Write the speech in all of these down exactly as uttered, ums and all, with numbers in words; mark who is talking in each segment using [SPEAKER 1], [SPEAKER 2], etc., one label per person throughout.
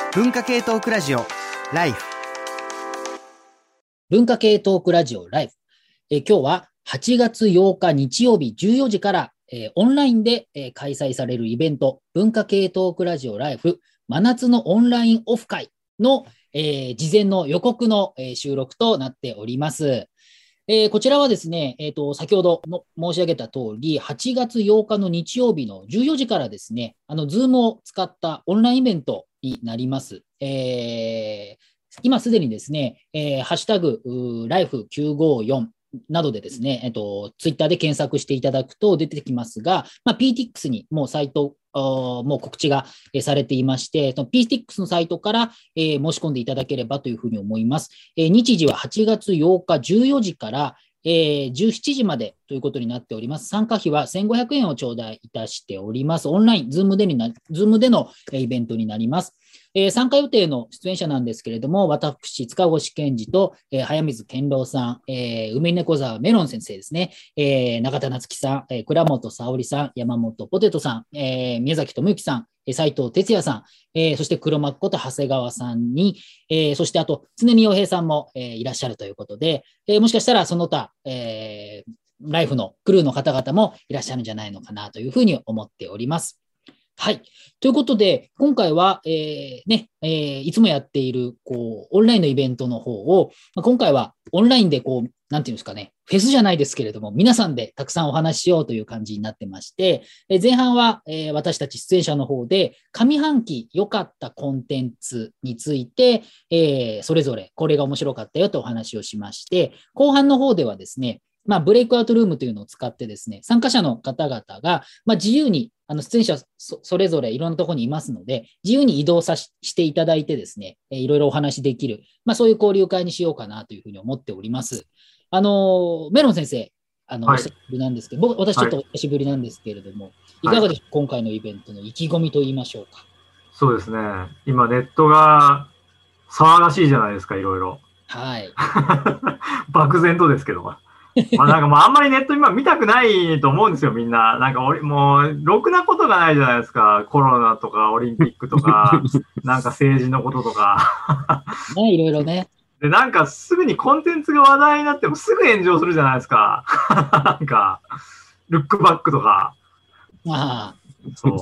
[SPEAKER 1] 文化系トークラジオライフ。
[SPEAKER 2] 文化系トークラジオライフ。えー、今日ははちがつようか日曜日じゅうよじから、えー、オンラインで、えー、開催されるイベント、文化系トークラジオライフ真夏のオンラインオフ会の、えー、事前の予告の、えー、収録となっております。えー、こちらはですね、えーと、先ほどの申し上げた通り、はちがつようかの日曜日のじゅうよじからですね、あの、Zoom を使ったオンラインイベントになります。えー、今すでにですね、えー、ハッシュタグ、ライフきゅうごよんなどでですね、えっと、ツイッターで検索していただくと出てきますが、まあ、ピーティックス にもうサイト、もう告知がされていまして、その ピーティックス のサイトから、えー、申し込んでいただければというふうに思います。えー、日時ははちがつようかじゅうよじから、えー、じゅうしちじまでということになっております。参加費はせんごひゃくえんを頂戴いたしております。オンライン、ズームでにな、ズームでのイベントになります。えー、参加予定の出演者なんですけれども、私、塚越健二と、えー、早水健郎さん、えー、梅猫沢メロン先生ですね、えー、中田夏樹さん、えー、倉本沙織さん、山本ポテトさん、えー、宮崎智之さん、斉藤哲也さん、えー、そして黒幕こと長谷川さんに、えー、そしてあと常見洋平さんも、えー、いらっしゃるということで、えー、もしかしたらその他、えー、ライフのクルーの方々もいらっしゃるんじゃないのかなというふうに思っております。はい。ということで、今回は、えーねえー、いつもやっているこうオンラインのイベントの方を、まあ、今回はオンラインでこう、なんていうんですかね、フェスじゃないですけれども、皆さんでたくさんお話ししようという感じになってまして、えー、前半は、えー、私たち出演者の方で、上半期良かったコンテンツについて、えー、それぞれこれが面白かったよとお話をしまして、後半の方ではですね、まあ、ブレイクアウトルームというのを使ってですね、参加者の方々が、まあ、自由に、あの出演者 そ, それぞれいろんなところにいますので、自由に移動さししていただいてですね、いろいろお話できる、まあ、そういう交流会にしようかなというふうに思っております。あの、メロン先生、あの、はい、お久しぶりなんですけど、僕、私ちょっとお久しぶりなんですけれども、はい、いかがでしょう、はい、今回のイベントの意気込みといいましょうか。
[SPEAKER 3] そうですね、今ネットが騒がしいじゃないですか、いろいろ。
[SPEAKER 2] はい。
[SPEAKER 3] 漠然とですけど。まあなんかもうあんまりネット今見たくないと思うんですよ、みんな。なんかもう、ろくなことがないじゃないですか。コロナとかオリンピックとか、なんか政治のこととか。
[SPEAKER 2] ね、いろいろね。
[SPEAKER 3] で、なんかすぐにコンテンツが話題になってもすぐ炎上するじゃないですか。なんか、ルックバックとか。
[SPEAKER 2] ああ。
[SPEAKER 3] そう。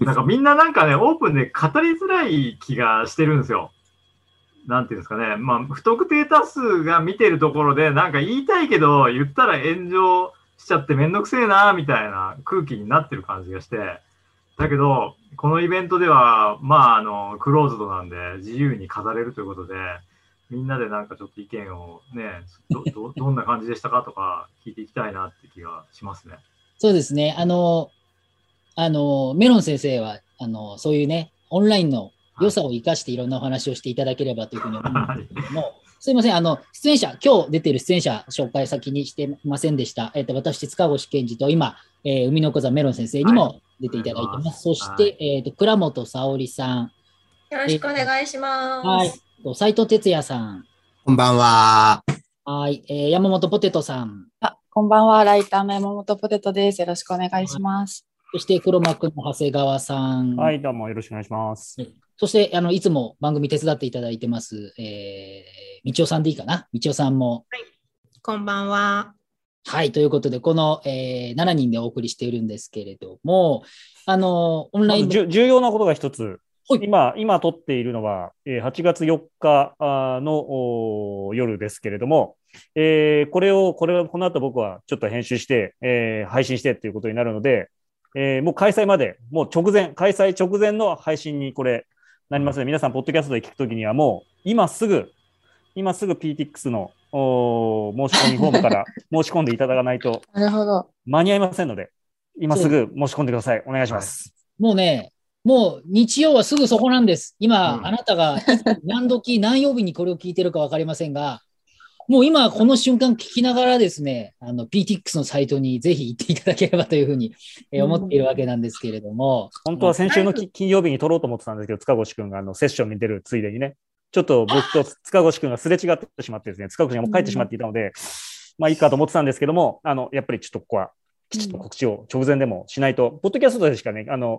[SPEAKER 3] なんかみんななんかね、オープンで語りづらい気がしてるんですよ。なんていうんですかね、まあ、不特定多数が見てるところで、なんか言いたいけど、言ったら炎上しちゃってめんどくせえな、みたいな空気になってる感じがして、だけど、このイベントでは、まあ、あの、クローズドなんで、自由に語れるということで、みんなでなんかちょっと意見をね、ど、ど、どんな感じでしたかとか聞いていきたいなって気がしますね。
[SPEAKER 2] そうですね。あの、あの、メロン先生は、あの、そういうね、オンラインの良さを生かしていろんなお話をしていただければというふうに思うんですけども、はい、すいません、あの、出演者、今日出ている出演者紹介先にしてませんでした。えっと、私、塚越健二と今、えー、海の小座メロン先生にも出ていただいてます。はい、そして、はい、えっと、倉本沙織さん。
[SPEAKER 4] よろしくお願いします。
[SPEAKER 2] はい。斉藤哲也さん。
[SPEAKER 5] こんばんは。
[SPEAKER 2] はい、えー。山本ポテトさん。
[SPEAKER 6] あ、こんばんは。ライターの山本ポテトです。よろしくお願いします。
[SPEAKER 2] そして黒幕の長谷川さん。
[SPEAKER 7] はい、どうもよろしくお願いします。
[SPEAKER 2] そしてあのいつも番組手伝っていただいてます、えー、みちおさんでいいかな、みちおさんも。
[SPEAKER 4] はい、こんばんは。
[SPEAKER 2] はい、ということでこの、えー、しちにんでお送りしているんですけれども、あのオンライン、
[SPEAKER 7] ま、重要なことが一つ。今、今撮っているのははちがつよっかの夜ですけれども、えー、これをこれをこの後僕はちょっと編集して、えー、配信してということになるので、えー、もう開催まで、もう直前、開催直前の配信にこれなりますので、皆さん、ポッドキャストで聞くときにはもう、今すぐ、今すぐ ピーティックス の申し込みフォームから申し込んでいただかないと、
[SPEAKER 6] なるほど。
[SPEAKER 7] 間に合いませんので、今すぐ申し込んでください。お願いします。
[SPEAKER 2] もうね、もう日曜はすぐそこなんです。今、うん、あなたが何時、何曜日にこれを聞いてるか分かりませんが、もう今この瞬間聞きながらですね、あの ピーティックス のサイトにぜひ行っていただければというふうに思っているわけなんですけれども、
[SPEAKER 7] うん、本当は先週の金曜日に撮ろうと思ってたんですけど、塚越くんがあのセッションに出るついでにね、ちょっと僕と塚越くんがすれ違ってしまってですね、塚越くんがもう帰ってしまっていたので、うん、まあいいかと思ってたんですけども、あのやっぱりちょっとここはきちっと告知を直前でもしないと、うん、ポッドキャストでしかね、あの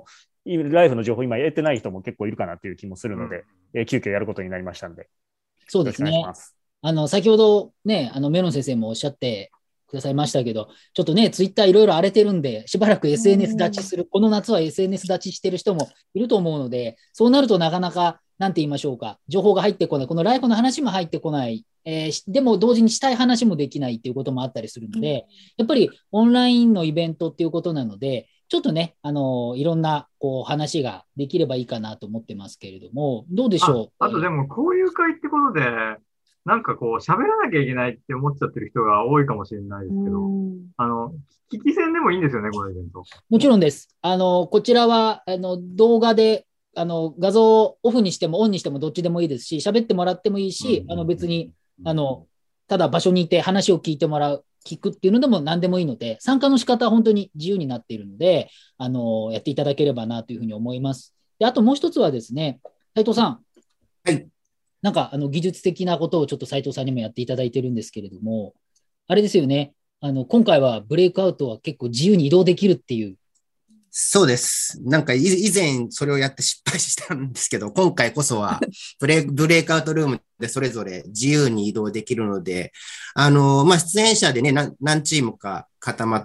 [SPEAKER 7] ライフの情報今得てない人も結構いるかなという気もするので、うん、えー、急遽やることになりましたんで。
[SPEAKER 2] そうですね。あの、先ほどね、あの、メロン先生もおっしゃってくださいましたけど、ちょっとね、ツイッターいろいろ荒れてるんで、しばらく エスエヌエス 立ちする、この夏は エスエヌエス 立ちしてる人もいると思うので、そうなるとなかなか、なんて言いましょうか、情報が入ってこない、このライフの話も入ってこない、えー、でも同時にしたい話もできないっていうこともあったりするので、やっぱりオンラインのイベントっていうことなので、ちょっとね、あのー、いろんなこう話ができればいいかなと思ってますけれども、どうでしょう。
[SPEAKER 3] あ, あとでも、交流会ってことで、なんかこう、喋らなきゃいけないって思っちゃってる人が多いかもしれないですけど、あの、聞き戦でもいいんですよね、このイベント。
[SPEAKER 2] もちろんです。あの、こちらは、あの、動画で、あの、画像をオフにしてもオンにしてもどっちでもいいですし、喋ってもらってもいいし、あの、別に、あの、ただ場所にいて話を聞いてもらう、聞くっていうのでも何でもいいので、参加の仕方は本当に自由になっているので、あの、やっていただければなというふうに思います。で、あともう一つはですね、斉藤さん。
[SPEAKER 1] はい。
[SPEAKER 2] なんか、あの、技術的なことをちょっと斉藤さんにもやっていただいてるんですけれども、あれですよね。あの、今回はブレイクアウトは結構自由に移動できるっていう。
[SPEAKER 1] そうです。なんか以前それをやって失敗したんですけど、今回こそはブレイク、ブレイクアウトルームでそれぞれ自由に移動できるので、あの、まあ、出演者でね、何、何チームか固まって、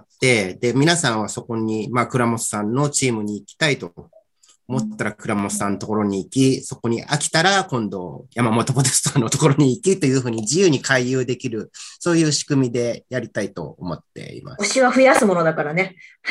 [SPEAKER 1] で、皆さんはそこに、まあ、倉本さんのチームに行きたいと思ったら倉本さんのところに行き、そこに飽きたら今度山本ポテトさんのところに行きというふうに自由に回遊できる、そういう仕組みでやりたいと思っています。
[SPEAKER 4] 推しは増やすものだからね。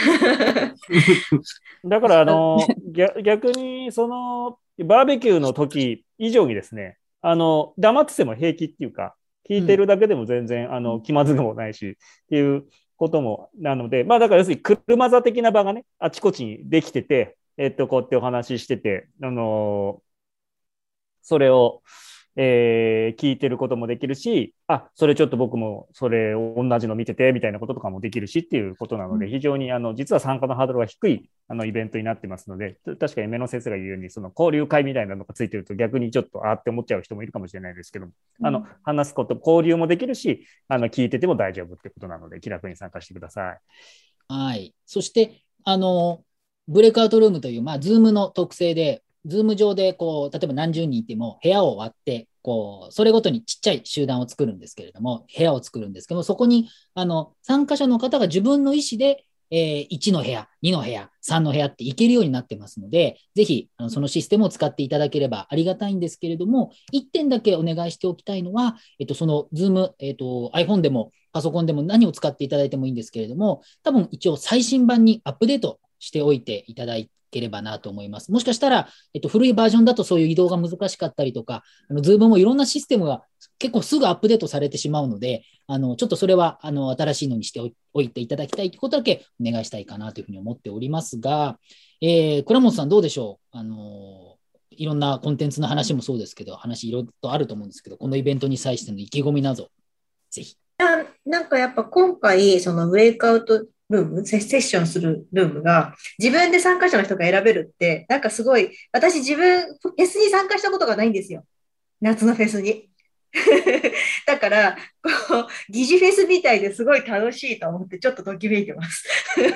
[SPEAKER 7] だから、あの、逆に、その、バーベキューの時以上にですね、あの、黙ってても平気っていうか、聞いてるだけでも全然、うん、あの、気まずくもないし、っていうことも、なので、まあ、だから要するに車座的な場がね、あちこちにできてて、えっと、こうやってお話ししてて、あのー、それを、えー、聞いてることもできるし、あ、それちょっと僕もそれを同じの見ててみたいなこととかもできるしっていうことなので、非常にあの実は参加のハードルが低いあのイベントになってますので、確かに目の先生が言うように、その交流会みたいなのがついてると逆にちょっとあーって思っちゃう人もいるかもしれないですけども、あの話すこと、交流もできるし、あの聞いてても大丈夫ってことなので、気楽に参加してください。
[SPEAKER 2] はい。そして、あの、ブレイクアウトルームという、まあ、ズームの特性で、ズーム上で、こう、例えば何十人いても、部屋を割って、こう、それごとにちっちゃい集団を作るんですけれども、部屋を作るんですけども、そこに、あの、参加者の方が自分の意思で、えー、いちの部屋、にの部屋、さんの部屋って行けるようになってますので、ぜひ、あのそのシステムを使っていただければありがたいんですけれども、いってんだけお願いしておきたいのは、えっと、そのズーム、えっと、iPhone でもパソコンでも何を使っていただいてもいいんですけれども、多分一応最新版にアップデートしておいていただければなと思います。もしかしたら、えっと、古いバージョンだとそういう移動が難しかったりとか、あの Zoom もいろんなシステムが結構すぐアップデートされてしまうので、あのちょっとそれはあの新しいのにしておいていただきたいということだけお願いしたいかなというふうに思っておりますが、えー、倉本さんどうでしょう。あのいろんなコンテンツの話もそうですけど、話いろいろとあると思うんですけど、このイベントに際しての意気込みなど、ぜひ。
[SPEAKER 4] な, なんかやっぱ今回、そのブレイクアウトルーム、セッションするルームが自分で参加者の人が選べるって、なんかすごい、私自分、フェスに参加したことがないんですよ。夏のフェスに。だから、こう、疑似フェスみたいですごい楽しいと思って、ちょっとときめいてます。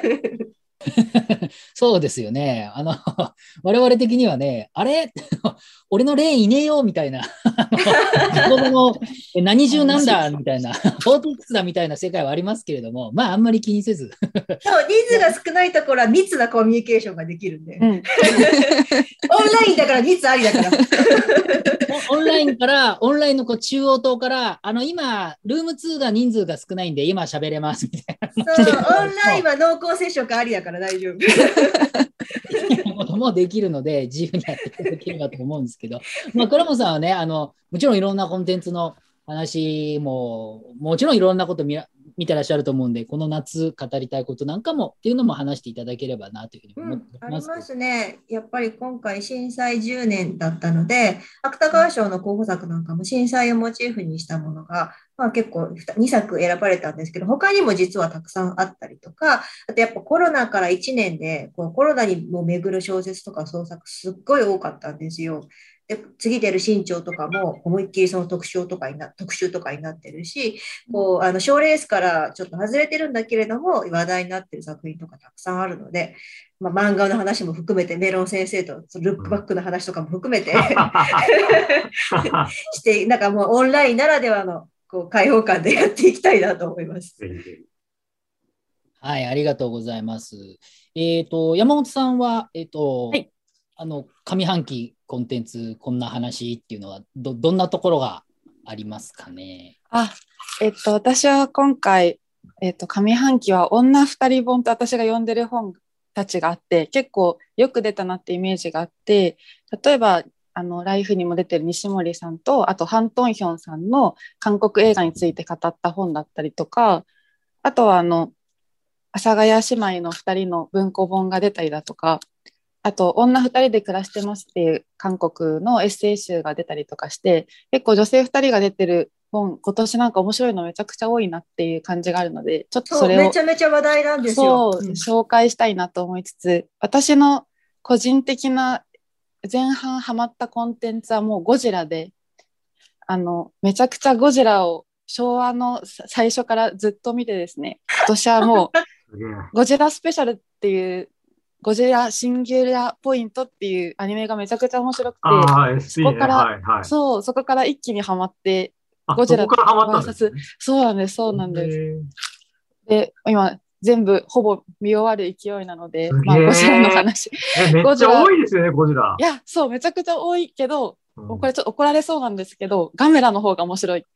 [SPEAKER 2] そうですよね。あの、我々的にはね、あれ俺の霊いねえよみたいな、子供の何十なんだみたいな、フォーティックスだみたいな世界はありますけれども、まあ、あんまり気にせず。
[SPEAKER 4] そう、人数が少ないところは密なコミュニケーションができるんで。うん、オンラインだから密ありだから。
[SPEAKER 2] オンラインから、オンラインのこう中央棟から、あの、今、ルームツーが人数が少ないんで、今喋れますみたいな。
[SPEAKER 4] そう、オンラインは濃厚接触ありだから大丈夫。
[SPEAKER 2] こともできるので、自由にやっていただければと思うんですけど、まあ、倉本さんはね、あの、もちろんいろんなコンテンツの話も、もちろんいろんなこと見ら見てらっしゃると思うんで、この夏語りたいことなんかもっていうのも話していただければなというふうに思ってます、
[SPEAKER 4] うん、ありますね。やっぱり今回震災じゅうねんだったので、芥川賞の候補作なんかも震災をモチーフにしたものが、まあ、結構にさく選ばれたんですけど、他にも実はたくさんあったりとか、あとやっぱコロナからいちねんでこうコロナにも巡る小説とか創作すっごい多かったんですよ。 で次出る新潮とかも思いっきりその特集とかにな特集とかになってるし、こうあの賞レースからちょっと外れてるんだけれども話題になってる作品とかたくさんあるので、まあ、漫画の話も含めてメロン先生とルックバックの話とかも含めて、うん、してなんかもうオンラインならではのこう開放感でやっていきたいなと思います。
[SPEAKER 2] はい、ありがとうございます。えっと山本さんはえっと、はい、あの上半期コンテンツこんな話っていうのは ど, どんなところがありますかね。
[SPEAKER 6] あ、えっと私は今回、えっと、上半期は女二人本と私が読んでる本たちがあって、結構よく出たなってイメージがあって、例えばあのライフにも出てる西森さんと、あとハン・トンヒョンさんの韓国映画について語った本だったりとか、あとはあの阿佐ヶ谷姉妹のふたりの文庫本が出たりだとか、あと女ふたりで暮らしてますっていう韓国のエッセイ集が出たりとかして、結構女性ふたりが出てる本、今年なんか面白いのめちゃくちゃ多いなっていう感じがあるので、ちょっとそれを
[SPEAKER 4] めちゃめちゃ話題なんですよ。
[SPEAKER 6] そう、うん、紹介したいなと思いつつ、私の個人的な前半ハマったコンテンツはもうゴジラで、あのめちゃくちゃゴジラを昭和の最初からずっと見てですね、今年はもうゴジラスペシャルっていうゴジラシンギュラポイントっていうアニメがめちゃくちゃ面白くて、そこから、はいはい、そうそこから一気にハマって、ゴジラとバーサス、そうなんですそうなんです。で今全部ほぼ見終わる勢いなので、まあ、ゴジラの話
[SPEAKER 3] めっちゃ多いですよねゴジラ。
[SPEAKER 6] いやそうめちゃくちゃ多いけど、うん、これちょっと怒られそうなんですけど、ガメラの方が面白い。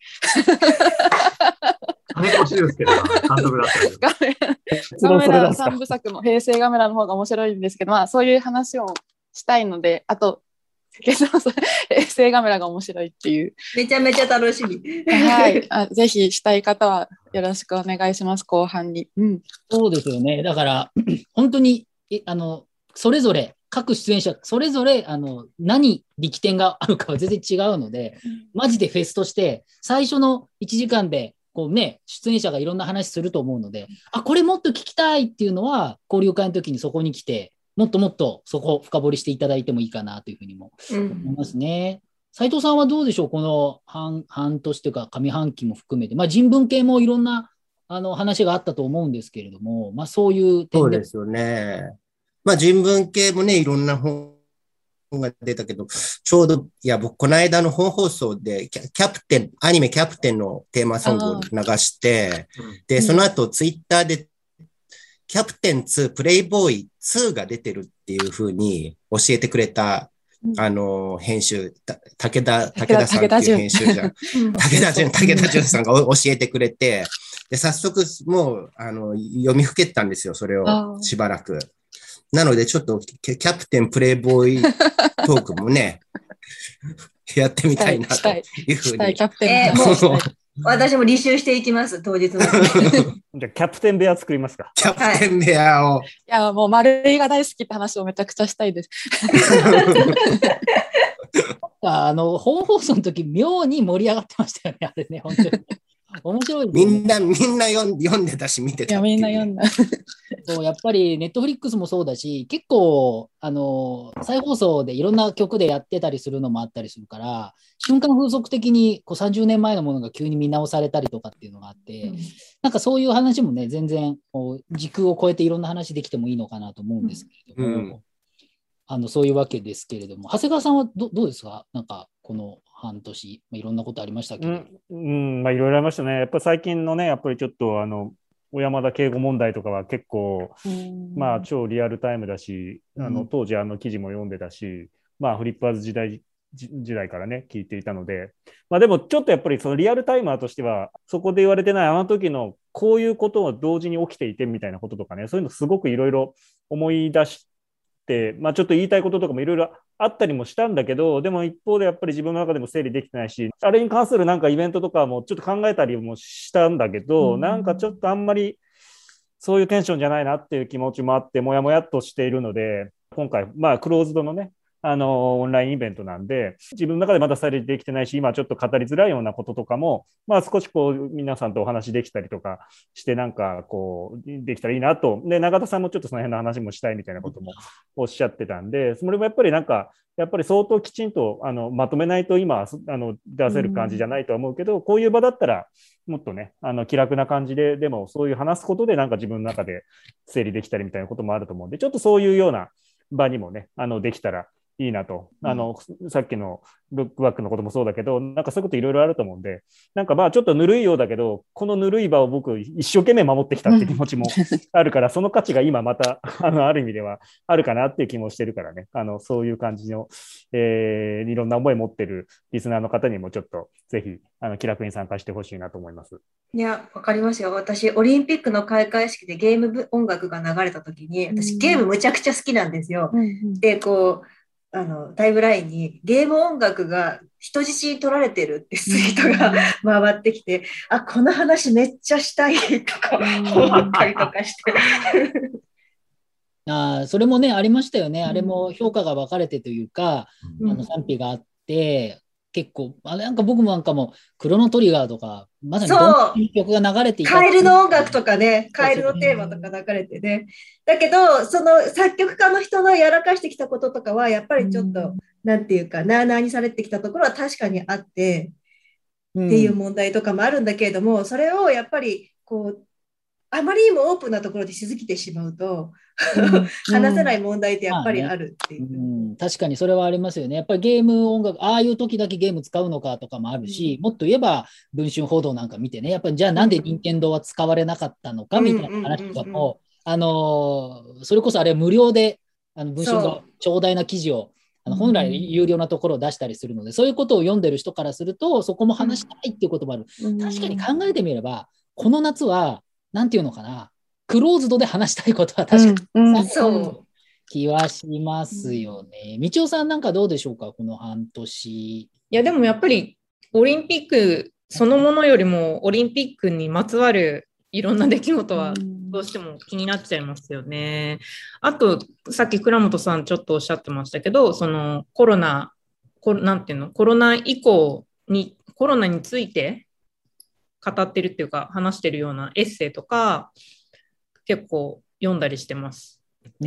[SPEAKER 3] 金欲しいですけど、監督だった
[SPEAKER 6] ガメラ、ガメラさんぶさくの平成ガメラの方が面白いんですけど、まあそういう話をしたいので、あと平成ガメラが面白いっていう。
[SPEAKER 4] めちゃめちゃ楽しみ。
[SPEAKER 6] はい、あ、ぜひしたい方はよろしくお願いします、後半に。うん、
[SPEAKER 2] そうですよね。だから本当にあのそれぞれ各出演者それぞれあの何力点があるかは全然違うので、マジでフェスとして最初のいちじかんでこうね、出演者がいろんな話すると思うので、あ、これもっと聞きたいっていうのは交流会の時にそこに来てもっともっとそこを深掘りしていただいてもいいかなというふうにも思いますね。斉、うん、藤さんはどうでしょう、この 半, 半年というか上半期も含めて、まあ、人文系もいろんなあの話があったと思うんですけれども、まあ、そういう点で。
[SPEAKER 1] そうですよね。まあ、人文系もね、いろんな本が出たけど、ちょうど、いや、僕、この間の本放送でキャ、キャプテン、アニメキャプテンのテーマソングを流して、で、その後、ツイッターで、キャプテンツー、プレイボーイツーが出てるっていう風に教えてくれた、あの、編集、武田、武田さんっていう編集者、武田淳、武田淳さんが教えてくれて、で、早速、もう、あの、読みふけたんですよ、それを、しばらく。なので、ちょっと、キャプテンプレイボーイトークもね、やってみたいなというふうに。
[SPEAKER 6] キャプテン、えー、もう
[SPEAKER 4] 私も履修していきます、当日の。じゃ
[SPEAKER 7] あ、キャプテン部屋作りますか。
[SPEAKER 1] キャプテン部屋を。
[SPEAKER 6] いや、もう、丸井が大好きって話をめちゃくちゃしたいです。
[SPEAKER 2] あの、本放送の時、妙に盛り上がってましたよね、あれね、本当に。面白い、ね、
[SPEAKER 1] みんな、みんな読ん読んでたし、見てた、ね。
[SPEAKER 6] いや、みんな読んだ。
[SPEAKER 2] そう、やっぱり、ネットフリックスもそうだし、結構、あの、再放送でいろんな曲でやってたりするのもあったりするから、瞬間風速的にこうさんじゅうねんまえのものが急に見直されたりとかっていうのがあって、うん、なんかそういう話もね、全然こう時空を超えていろんな話できてもいいのかなと思うんですけれども、うん、あのそういうわけですけれども、長谷川さんは ど, どうですか？なんかこの半年、まあ、いろんなことありましたけど。
[SPEAKER 7] うん、うん、まあいろいろありましたね。やっぱり最近のね、やっぱりちょっとあの小山田圭吾問題とかは結構、まあ超リアルタイムだし、あの当時あの記事も読んでたし、まあフリッパーズ時代時代からね聞いていたので、まあでもちょっとやっぱりそのリアルタイマーとしてはそこで言われてないあの時のこういうことを同時に起きていてみたいなこととかね、そういうのすごくいろいろ思い出して、まあちょっと言いたいこととかもいろいろあったりもしたんだけど、でも一方でやっぱり自分の中でも整理できてないし、あれに関するなんかイベントとかもちょっと考えたりもしたんだけど、うん、なんかちょっとあんまりそういうテンションじゃないなっていう気持ちもあって、もやもやっとしているので、今回まあクローズドのねあの、オンラインイベントなんで、自分の中でまだ整理できてないし、今ちょっと語りづらいようなこととかも、まあ少しこう、皆さんとお話できたりとかして、なんかこう、できたらいいなと。で、永田さんもちょっとその辺の話もしたいみたいなこともおっしゃってたんで、それもやっぱりなんか、やっぱり相当きちんとあのまとめないと今あの出せる感じじゃないとは思うけど、うん、こういう場だったらもっとね、あの気楽な感じで、でもそういう話すことでなんか自分の中で整理できたりみたいなこともあると思うんで、ちょっとそういうような場にもね、あのできたらいいなと、うん、あのさっきのルックバックのこともそうだけど、なんかそういうこといろいろあると思うんで、なんかまあちょっとぬるいようだけど、このぬるい場を僕一生懸命守ってきたって気持ちもあるから、うん、その価値が今またあのある意味ではあるかなっていう気もしてるからね、あのそういう感じの、えー、いろんな思い持ってるリスナーの方にもちょっとぜひあの気楽に参加してほしいなと思います。
[SPEAKER 4] いや、わかりますよ。私、オリンピックの開会式でゲーム音楽が流れた時に、私ゲームむちゃくちゃ好きなんですよ。うん、で、こう、あのタイムラインにゲーム音楽が人質に取られてるってツイートが回ってきて、あ、この話めっちゃしたいとか思ったりとかして
[SPEAKER 2] あ、それもねありましたよね。あれも評価が分かれてというか、うん、あの賛否があって、結構あれなんか僕もなんかもクロノトリガーとかまさにどんな曲が流れていた
[SPEAKER 4] カエルの音楽とかね、カエルのテーマとか流れてね。だけどその作曲家の人のやらかしてきたこととかはやっぱりちょっと、うん、なんていうかなあなあにされてきたところは確かにあって、うん、っていう問題とかもあるんだけれども、それをやっぱりこうあまりにもオープンなところでしすぎてしまうと、うん、話せない問題ってやっぱりあるっていう、
[SPEAKER 2] まあね、うん、確かにそれはありますよね。やっぱりゲーム音楽、ああいう時だけゲーム使うのかとかもあるし、うん、もっと言えば文春報道なんか見てね、やっぱりじゃあなんで任天堂は使われなかったのかみたいな話とかも、あのそれこそあれ無料であの文春が長大な記事をあの本来有料なところを出したりするので、そういうことを読んでる人からするとそこも話したいっていうこともある、うん、確かに考えてみればこの夏はなんていうのかな、クローズドで話したいことは確かに、うんうん、そう気はしますよね。みちおさんなんかどうでしょうか、この半年。
[SPEAKER 5] いやでもやっぱりオリンピックそのものよりもオリンピックにまつわるいろんな出来事はどうしても気になっちゃいますよね。あとさっき倉本さんちょっとおっしゃってましたけど、そのコロナコなんていうのコロナ以降にコロナについて語ってるっていうか話してるようなエッセイとか結構読んだりしてます。
[SPEAKER 2] うん、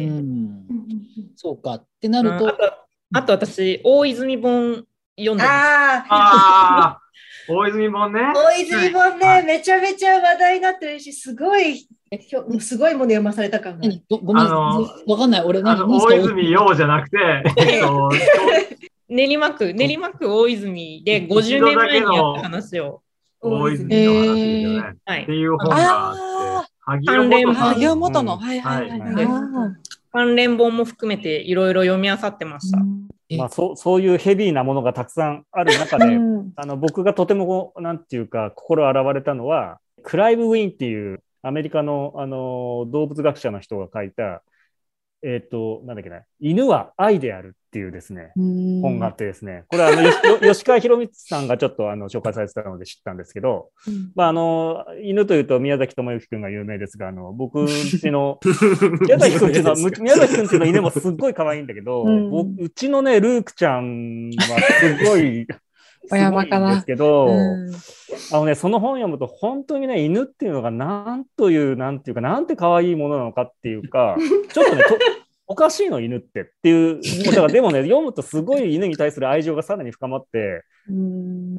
[SPEAKER 2] そうかってなると、
[SPEAKER 5] あと、あと私大泉本読んでます。
[SPEAKER 3] ああ大泉本ね。
[SPEAKER 4] 大泉本ね、はい、めちゃめちゃ話題になってるし、すごいすごいもの読まされた感が。
[SPEAKER 2] ご, ごめん、あのわかんない。俺何
[SPEAKER 3] 大泉洋じゃなくて、
[SPEAKER 5] 練馬区練馬区大泉でごじゅうねんまえにやった話を。
[SPEAKER 3] 大泉の話ですよね、えー。っていう本があって。
[SPEAKER 6] 関連萩尾元の、はいはいはい、はい、
[SPEAKER 5] 関連本も含めていろいろ読み漁ってました。うん
[SPEAKER 7] まあ、そ, そういうヘビーなものがたくさんある中で、うん、あの僕がとてもなんていうか心洗われたのはクライブ・ウィンっていうアメリカ の, あの動物学者の人が書いた、えっとなんだっけな、犬は愛であるっていうですね本があってですね、これはあの吉川博光さんがちょっとあの紹介されてたので知ったんですけど、うん、まあ、あの犬というと宮崎智之君が有名ですが、あの僕んちの宮崎君っていうのは宮崎君っていうの犬もすっごい可愛いんだけど、うん、僕うちのねルークちゃんはすごい
[SPEAKER 6] 親バカだ
[SPEAKER 7] ですけど、うん、あのね、その本読むと本当にね犬っていうのがなんというなんていうかなんて可愛いものなのかっていうかちょっとねとおかしいの犬ってっていうだからでもね読むとすごい犬に対する愛情がさらに深まって、うん、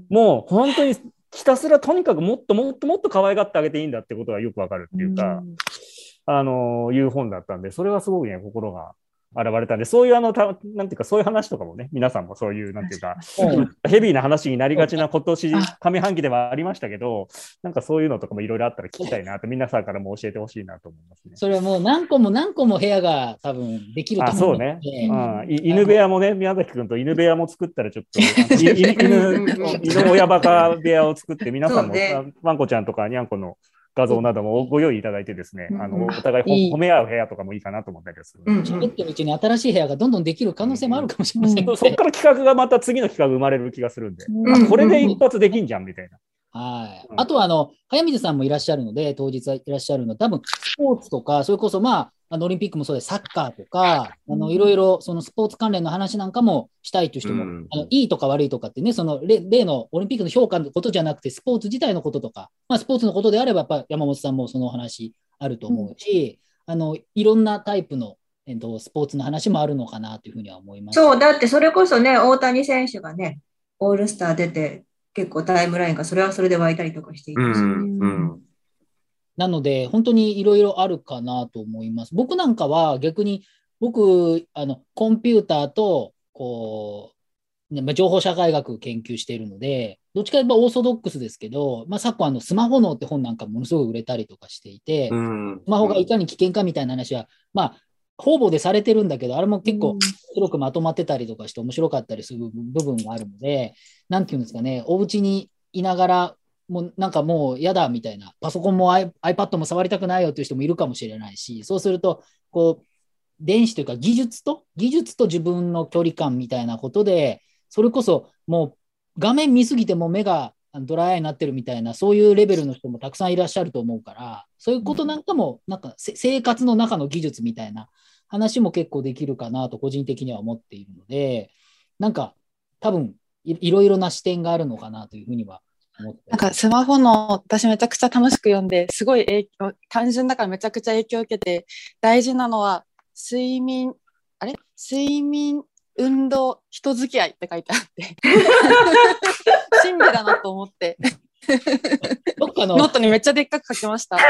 [SPEAKER 7] もう本当にひたすらとにかくもっともっともっと可愛がってあげていいんだってことがよくわかるっていうか、うん、あのいう本だったんで、それはすごくね心が現れたんで、そういうあのたなんていうかそういう話とかもね、皆さんもそういうなんていうかヘビーな話になりがちな今年上半期ではありましたけど、なんかそういうのとかもいろいろあったら聞きたいなと皆さんからも教えてほしいなと思いますね。
[SPEAKER 2] それはもう何個も何個も部屋が多分できると思うので、
[SPEAKER 7] あ、そうね、うん、犬部屋もね、宮崎君と犬部屋も作ったらちょっと犬, 犬親バカ部屋を作って皆さんも、ね、ワンコちゃんとかニャンコの画像などもご用意いただいてですね、うん、あのお互い褒め合う部屋とかもいいかなと思ったりする。
[SPEAKER 2] 喋ってるうちに新しい部屋がどんどんできる可能性もあるかもしれません、
[SPEAKER 7] うんうん、そこから企画がまた次の企画生まれる気がするんで、うん、これで一発できんじゃんみたいな。
[SPEAKER 2] はい、うん、あとはあの早水さんもいらっしゃるので、当日はいらっしゃるので、多分スポーツとかそれこそまああのオリンピックもそうでサッカーとか、あのいろいろそのスポーツ関連の話なんかもしたいという人も、うん、あのいいとか悪いとかってね、その例のオリンピックの評価のことじゃなくて、スポーツ自体のこととか、まあ、スポーツのことであれば、やっぱ山本さんもその話あると思うし、うん、あのいろんなタイプの、えっと、スポーツの話もあるのかなというふうには思います。
[SPEAKER 4] そう、だってそれこそね、大谷選手がね、オールスター出て、結構タイムラインがそれはそれで湧いたりとかしていて、うんうん、
[SPEAKER 2] なので本当にいろいろあるかなと思います。僕なんかは逆に僕あのコンピューターとこう、ね、情報社会学研究しているので、どっちかというとオーソドックスですけど、まあ、昨今あのスマホ脳って本なんかものすごい売れたりとかしていて、うん、スマホがいかに危険かみたいな話は、まあ方々でされてるんだけど、あれも結構広くまとまってたりとかして面白かったりする部分があるので、なんていうんですかね、お家にいながら、もうなんかもう嫌だみたいな、パソコンも iPad も触りたくないよという人もいるかもしれないし、そうすると、こう、電子というか技術と、技術と自分の距離感みたいなことで、それこそもう画面見すぎても目がドライアイになってるみたいな、そういうレベルの人もたくさんいらっしゃると思うから、そういうことなんかも、なんか生活の中の技術みたいな話も結構できるかなと個人的には思っているので、なんか多分 い, いろいろな視点があるのかなというふうには思って
[SPEAKER 6] なんかスマホの私めちゃくちゃ楽しく読んで、すごい影響、単純だからめちゃくちゃ影響を受けて、大事なのは睡眠、あれ睡眠、運動、人付き合いって書いてあって真理だなと思って
[SPEAKER 2] どっかの
[SPEAKER 6] ノートにめっちゃでっかく書きました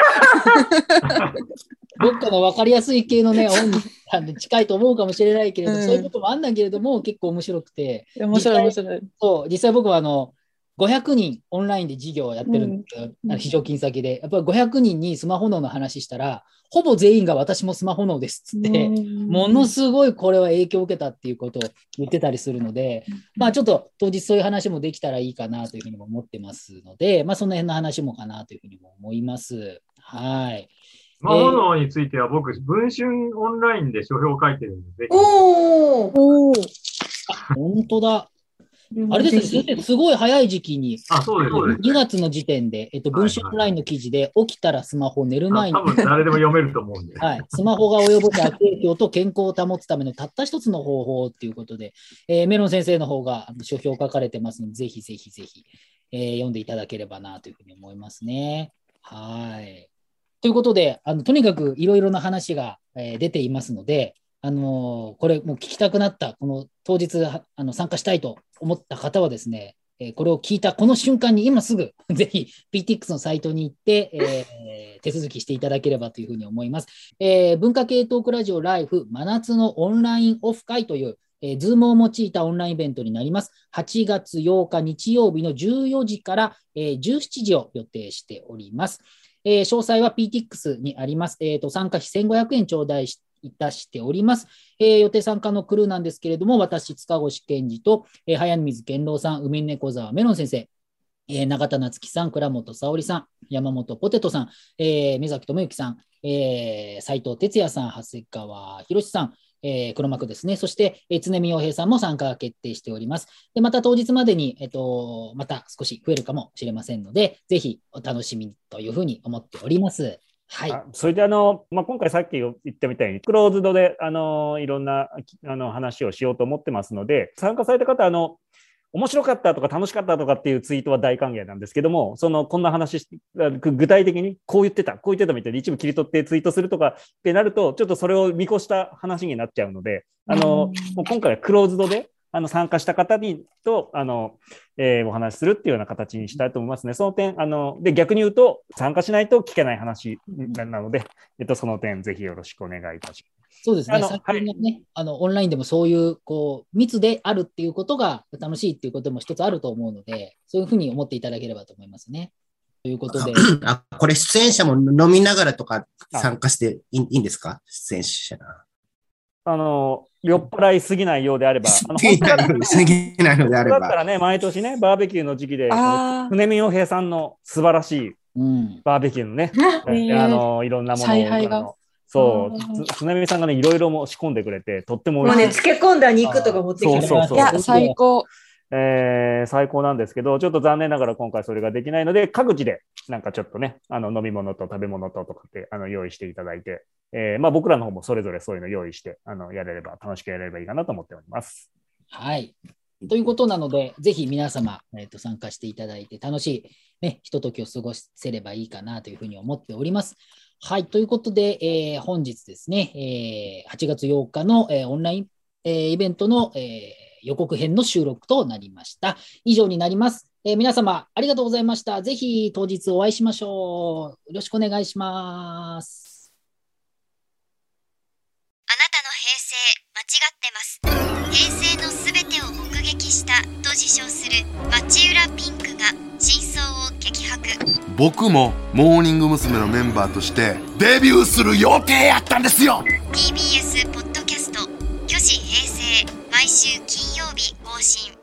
[SPEAKER 2] どっかの分かりやすい系のね本に近いと思うかもしれないけれど、うん、そういうこともあんだけれども結構面白くて、
[SPEAKER 6] 面白い面白い。
[SPEAKER 2] そう実際僕はあのごひゃくにんオンラインで授業をやってるんですけど、うん、非常勤先でやっぱりごひゃくにんにスマホ脳の話したらほぼ全員が私もスマホ脳ですっつって、うん、ものすごいこれは影響を受けたっていうことを言ってたりするので、うん、まあちょっと当日そういう話もできたらいいかなというふうにも思ってますので、まあその辺の話もかなというふうにも思います。はい。
[SPEAKER 3] スマホ脳については僕、文春オンラインで書評を書いてるんで、ぜひ。
[SPEAKER 4] おー
[SPEAKER 2] あ、本当だ。あれですね、先生、すごい早い時期に、
[SPEAKER 3] あ、そうです、そうです。
[SPEAKER 2] にがつの時点で、えっと、文春オンラインの記事で、起きたらスマホ、寝る前に。
[SPEAKER 3] 多分誰でも読めると思うんで。
[SPEAKER 2] はい。スマホが及ぼす悪影響と健康を保つためのたった一つの方法っていうことで、えー、メロン先生の方が書評を書かれてますので、ぜひぜひぜひ、えー、読んでいただければなというふうに思いますね。はい。ということで、あのとにかくいろいろな話が、えー、出ていますので、あのー、これもう聞きたくなった、この当日あの参加したいと思った方はですね、えー、これを聞いたこの瞬間に今すぐぜひ ピーティーエックス のサイトに行って、えー、手続きしていただければというふうに思います。えー、文化系トークラジオライフ真夏のオンラインオフ会という、えー、Zoom を用いたオンラインイベントになります。はちがつようか日曜日のじゅうよじから、えー、じゅうしちじを予定しております。えー、詳細は ピーティーエックス にあります。えーと、参加費せんごひゃくえん頂戴していたしております、えー、予定参加のクルーなんですけれども、私、塚越健二と、えー、早水健郎さん、海猫沢メロン先生、えー、永田夏樹さん、倉本沙織さん、山本ポテトさん、えー、目崎智之さん、えー、斉藤哲也さん、長谷川博さん、えー、黒幕ですね。そして、えー、常見洋平さんも参加が決定しております。で、また当日までに、えっと、また少し増えるかもしれませんので、ぜひお楽しみというふうに思っております。はい、
[SPEAKER 7] それであの、まあ、今回さっき言ったみたいにクローズドであのいろんなあの話をしようと思ってますので、参加された方あの面白かったとか楽しかったとかっていうツイートは大歓迎なんですけども、そのこんな話具体的にこう言ってたこう言ってたみたいに一部切り取ってツイートするとかってなるとちょっとそれを見越した話になっちゃうので、あのもう今回はクローズドであの参加した方にとあの、えー、お話しするっていうような形にしたいと思いますね。その点あので逆に言うと参加しないと聞けない話なので、えっと、その点ぜひよろしくお願いいたします。
[SPEAKER 2] そうですね。最近のね、はい、あのオンラインでもそういうこう密であるっていうことが楽しいっていうことも一つあると思うので、そういうふうに思っていただければと思いますね。ということで、
[SPEAKER 1] あこれ出演者も飲みながらとか参加してい い, いいんですか？出演者。
[SPEAKER 7] あの酔っ払いすぎないようであれば、あの
[SPEAKER 1] 本当だった
[SPEAKER 7] らね、毎年ね、バーベキューの時期で、船見洋平さんの素晴らしいバーベキューのね、うん、あのいろんなものを、そう、船見さんがね、いろいろも仕込んでくれて、とっても美味しい。
[SPEAKER 4] もうね、漬け込んだ肉とか持ってきて、
[SPEAKER 6] そうそうそう。いや、最高。
[SPEAKER 7] えー、最高なんですけど、ちょっと残念ながら今回それができないので、各自でなんかちょっとね、あの飲み物と食べ物ととかってあの用意していただいて、えー、まあ僕らの方もそれぞれそういうの用意して、あのやれれば、楽しくやれればいいかなと思っております。
[SPEAKER 2] はい。ということなので、ぜひ皆様、えーと、参加していただいて、楽しい、ね、ひとときを過ごせればいいかなというふうに思っております。はい。ということで、えー、本日ですね、えー、はちがつようかの、えー、オンライン、えー、イベントの、えー、予告編の収録となりました。以上になります。えー、皆様、ありがとうございました。ぜひ当日お会いしましょう。よろしくお願いします。
[SPEAKER 8] あなたの平成、間違ってます。平成のすべてを目撃したと自称する町浦ピンクが真相を激白。
[SPEAKER 9] 僕もモーニング娘。のメンバーとしてデビューする予定やったんですよ。
[SPEAKER 8] ティービーエス ポッドキャスト、虚子平成、毎週金曜日更新。